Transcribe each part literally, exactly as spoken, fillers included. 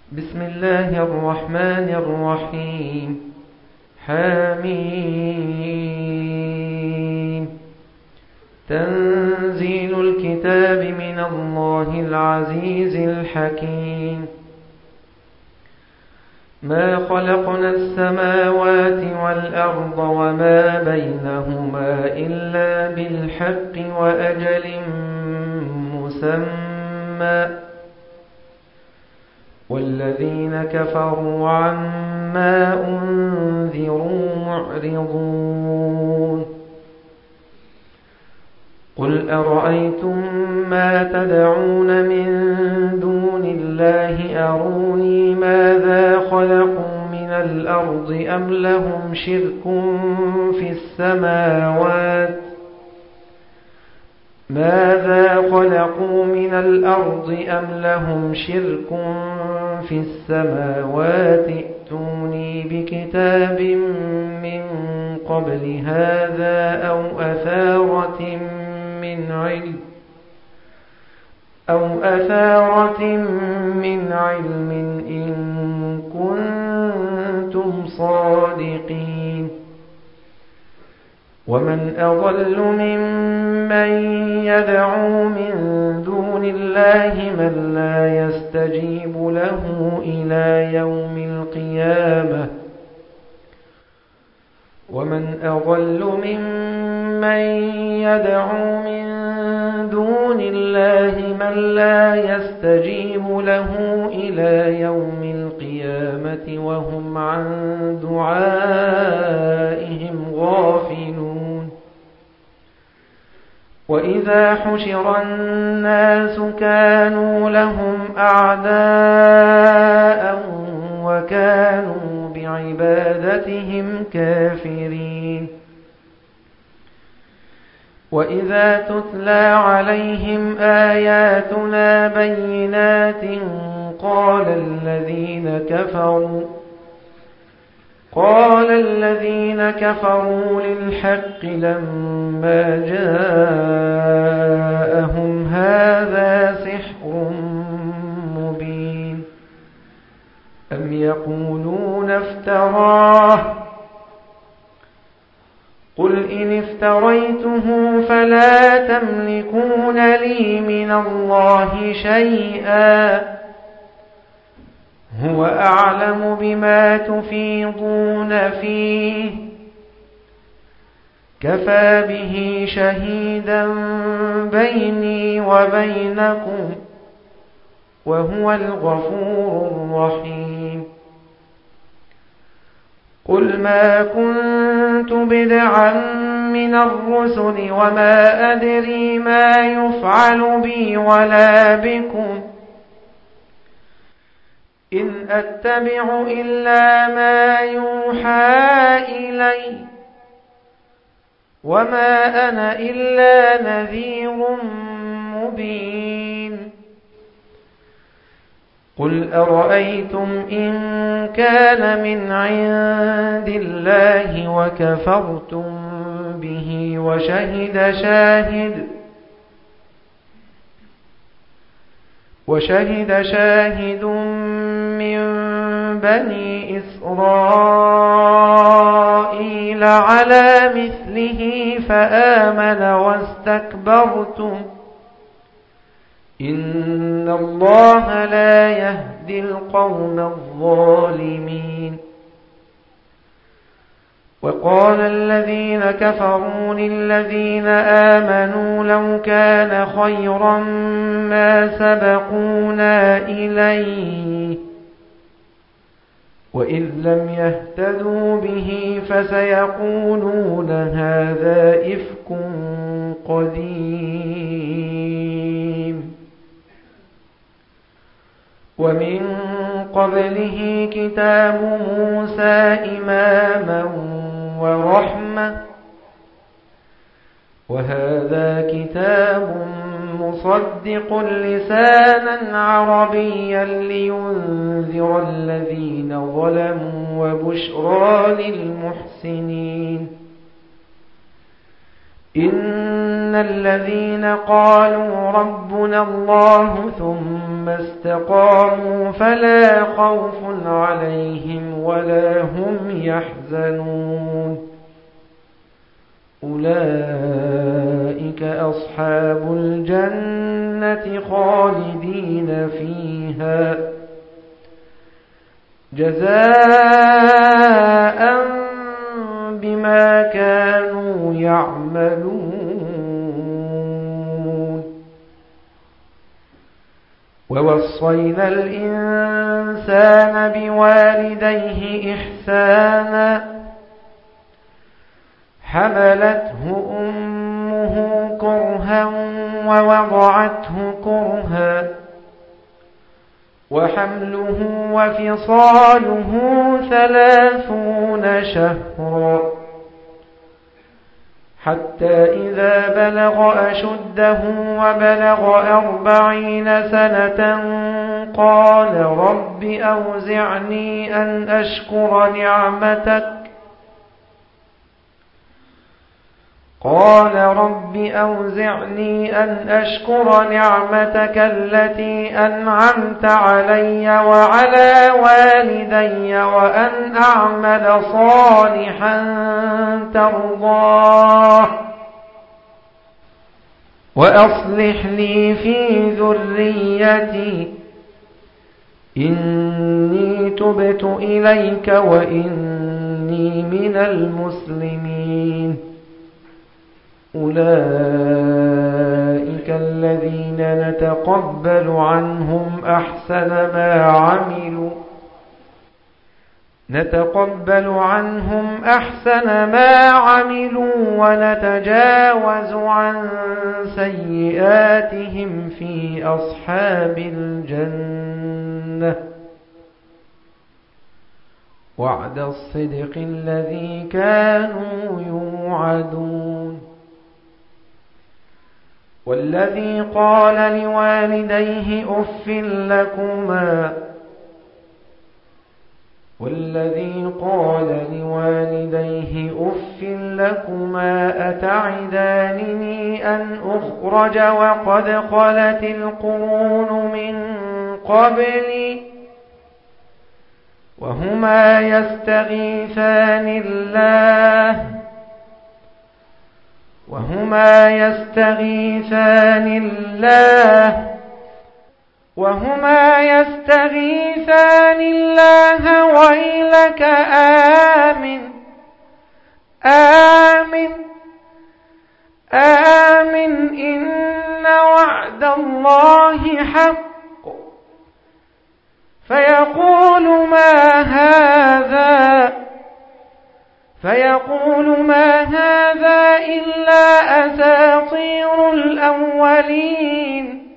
بسم الله الرحمن الرحيم. حميم. تنزيل الكتاب من الله العزيز الحكيم. ما خلقنا السماوات والأرض وما بينهما إلا بالحق وأجل مسمى، والذين كفروا عما أنذروا معرضون. قل أرأيتم ما تدعون من دون الله أروني ماذا خلقوا من الأرض أم لهم شرك في السماوات ماذا خلقوا من الأرض أم لهم شرك في السماوات ائتوني بكتاب من قبل هذا أو أثارة من علم أو أثارة من علم إن كنتم صادقين. ومن أضل ممن يدعو من دون الله من لا يستجيب له إلى يوم القيامة ومن أضل ممن يدعو من دون الله من لا يستجيب له إلى يوم القيامة وهم عن دعائهم غافلون. وإذا حشر الناس كانوا لهم أعداء وكانوا بعبادتهم كافرين. وإذا تتلى عليهم آياتنا بينات قال الذين كفروا قال الذين كفروا للحق لما جاءهم هذا سحر مبين أم يقولون افتراه قل إن افتريته فلا تملكون لي من الله شيئا هو أعلم بما تفيضون فيه كفى به شهيدا بيني وبينكم وهو الغفور الرحيم. قل ما كنت بدعا من الرسل وما أدري ما يفعل بي ولا بكم إن أتبع إلا ما يوحى إلي وما أنا إلا نذير مبين. قل أرأيتم إن كان من عند الله وكفرتم به وشهد شاهد وشهد شاهد من بني إسرائيل على مثله فآمن واستكبرتم إن الله لا يهدي القوم الظالمين. وقال الذين كفروا للذين آمنوا لو كان خيرا ما سبقونا إليه وإذ لم يهتدوا به فسيقولون هذا إفك قديم. ومن قبله كتاب موسى إماما ورحمة وهذا كتاب مصدق لسانا عربيا لينذر الذين ظلموا وبشرى للمحسنين إن الذين قالوا ربنا الله ثم استقاموا فلا خوف عليهم ولا هم يحزنون أولئك أصحاب الجنة خالدين فيها جزاء بما كانوا يعملون ووصينا الإنسان بوالديه إحسانا حملته أمه كرها ووضعته كرها وحمله وفصاله ثلاثون شهرا حتى إذا بلغ أشده وبلغ أربعين سنة قال رب أوزعني أن أشكر نعمتك قال رب أوزعني أن أشكر نعمتك التي أنعمت علي وعلى والدي وأن أعمل صالحا ترضاه وأصلح لي في ذريتي إني تبت إليك وإني من المسلمين أولئك الذين نتقبل عنهم أحسن ما عملوا نتقبل عنهم أحسن ما عملوا ونتجاوز عن سيئاتهم في أصحاب الجنة وعد الصدق الذي كانوا يوعدون والذي قال لوالديه أف لكما والذي قال لوالديه أف لكما أتعدانني أن أخرج وقد خلت القرون من قبلي وهما يستغيثان الله وهما يستغيثان الله وهما يستغيثان الله ويلك آمن آمن آمن إن وعد الله حق فيقول ما هذا فيقول ما هذا إلا أساطير الأولين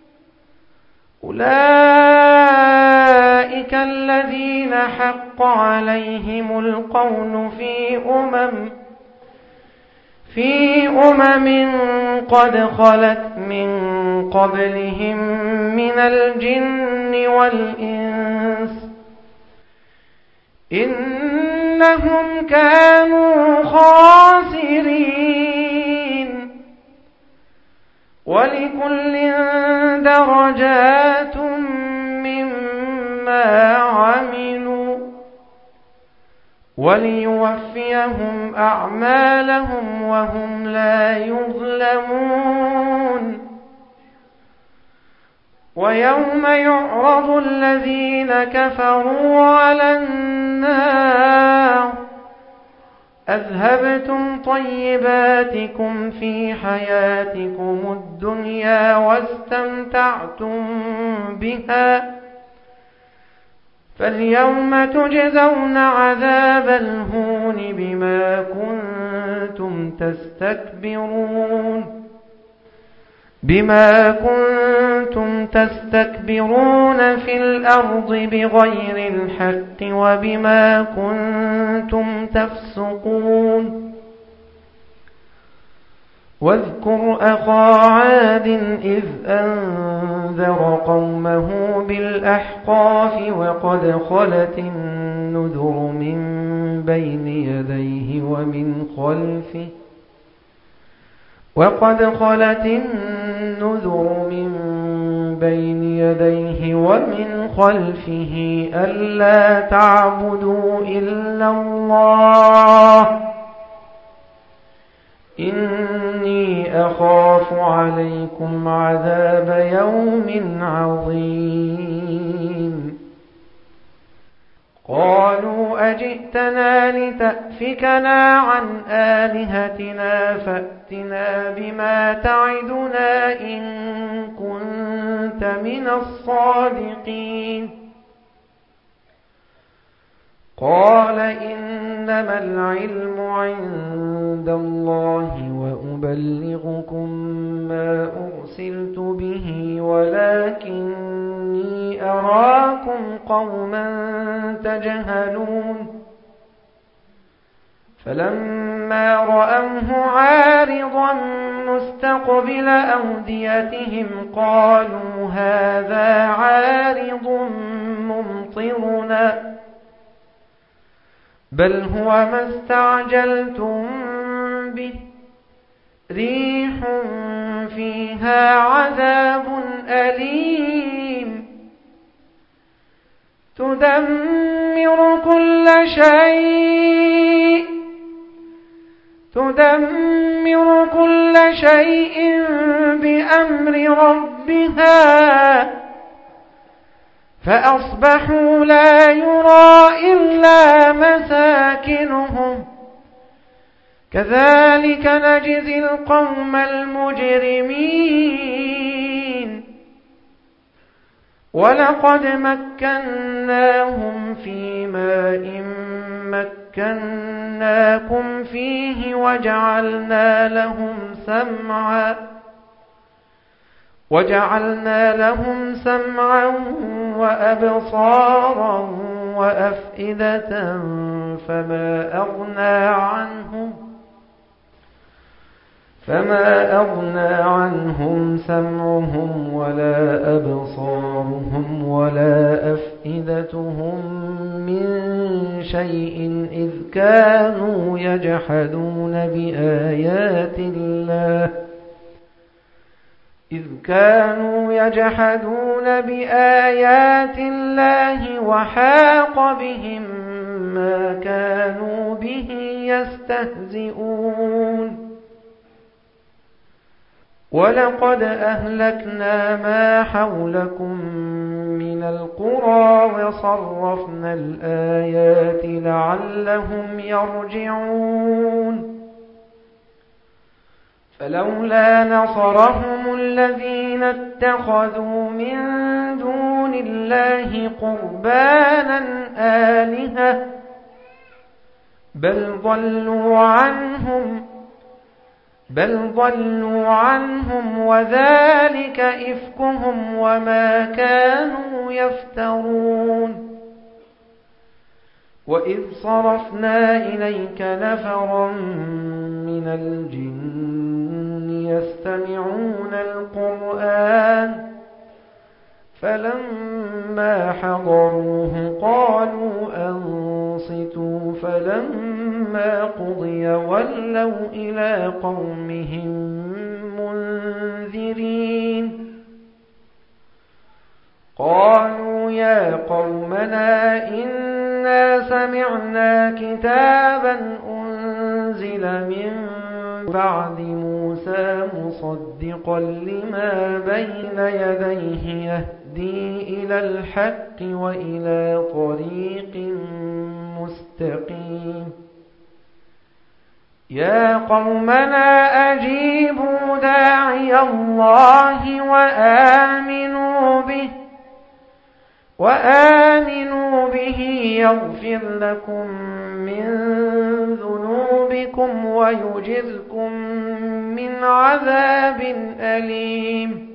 أولئك الذين حق عليهم القول في أمم في أمم قد خلت من قبلهم من الجن والإنس إنهم كانوا خاسرين ولكل درجات مما عملوا وليوفيهم أعمالهم وهم لا يظلمون ويوم يعرض الذين كفروا على النار أذهبتم طيباتكم في حياتكم الدنيا واستمتعتم بها فاليوم تجزون عذاب الهون بما كنتم تستكبرون بما كنتم تستكبرون في الأرض بغير الحق وبما كنتم تفسقون واذكر أخا عاد إذ أنذر قومه بالأحقاف وقد خلت النذر من بين يديه ومن خلفه وقد خلت النذر من بين يديه ومن خلفه ألا تعبدوا إلا الله إني أخاف عليكم عذاب يوم عظيم قالوا أجئتنا لتأفكنا عن آلهتنا فأتنا بما تعدنا إن كنت من الصادقين قال إنما العلم عند الله وأبلغكم ما أرسلت به ولكني أراكم قوما تجهلون فلما رأوه عارضا مستقبل أوديتهم قالوا هذا عارض ممطرنا بل هو ما استعجلتم به ريح فيها عذاب أليم تدمر كل شيء تدمر كل شيء بأمر ربها فأصبحوا لا يرى إلا مساكنهم كذلك نجزي القوم المجرمين ولقد مكناهم في ماء مكناكم فيه وجعلنا لهم سمعا وجعلنا لهم سمعا وأبصارا وأفئدة فما أغنى عنهم فما أغنى عنهم سمعهم ولا أبصارهم ولا أفئدتهم من شيء إذ كانوا يجحدون بآيات الله إذ كانوا يجحدون بآيات الله وحاق بهم ما كانوا به يستهزئون ولقد أهلكنا ما حولكم من القرى وصرفنا الآيات لعلهم يرجعون فلولا نصرهم الذين اتخذوا من دون الله قربانا آلهة بل ضلوا عنهم بل ضلوا عنهم وذلك إفكهم وما كانوا يفترون وإذ صرفنا إليك نفرا من الجن يستمعون القرآن فلما حضروه قالوا أنصتوا فلما قضي ولوا إلى قومهم منذرين قالوا يا قومنا إنا سمعنا كتابا أنزل من بعد موسى مصدقا لما بين يديه يهدي إلى الحق وإلى طريق مستقيم يا قومنا أجيبوا داعي الله وآمنوا به وآمنوا به يغفر لكم من ذنوبكم ويجركم من عذاب أليم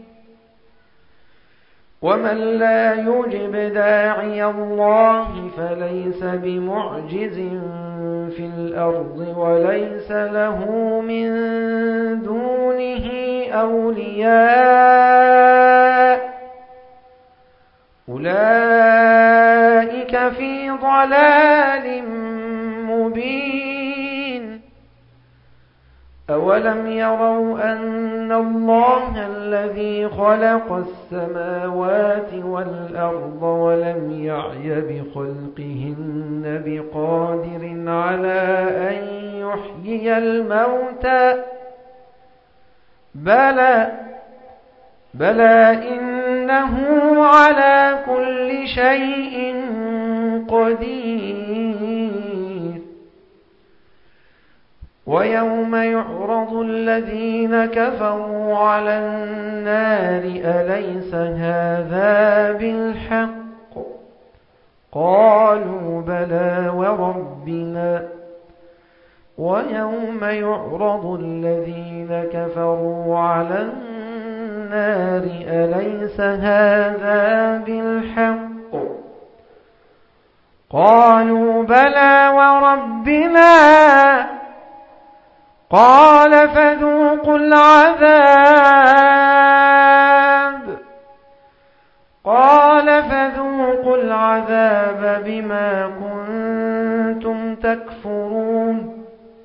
ومن لا يجب داعي الله فليس بمعجز في الأرض وليس له من دونه أولياء أولئك في ضلال مبين أولم يروا أن الله الذي خلق السماوات والأرض ولم يعي بخلقهن بقادر على أن يحيي الموتى بلى بلى إنه على كل شيء قدير. ويوم يعرض الذين كفروا على النار أليس هذا بالحق قالوا بلى وربنا. ويوم يعرض الذين كفروا على النار أليس هذا بالحق قالوا بلى وربنا قال فذوقوا العذاب قال فذوقوا العذاب بما كنتم تكفرون.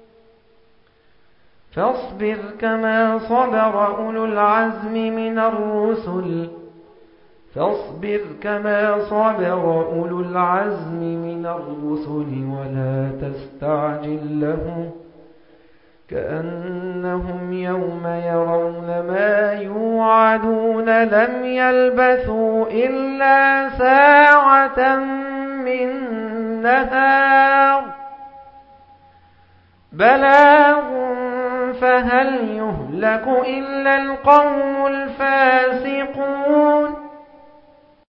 فاصبر كما صبر أولو العزم من الرسل فاصبر كما صبر أولو العزم من الرسل ولا تستعجل لهم كأنهم يوم يرون ما يوعدون لم يلبثوا إلا ساعة من نهار بلاغ فهل يهلك إلا القوم الفاسقون.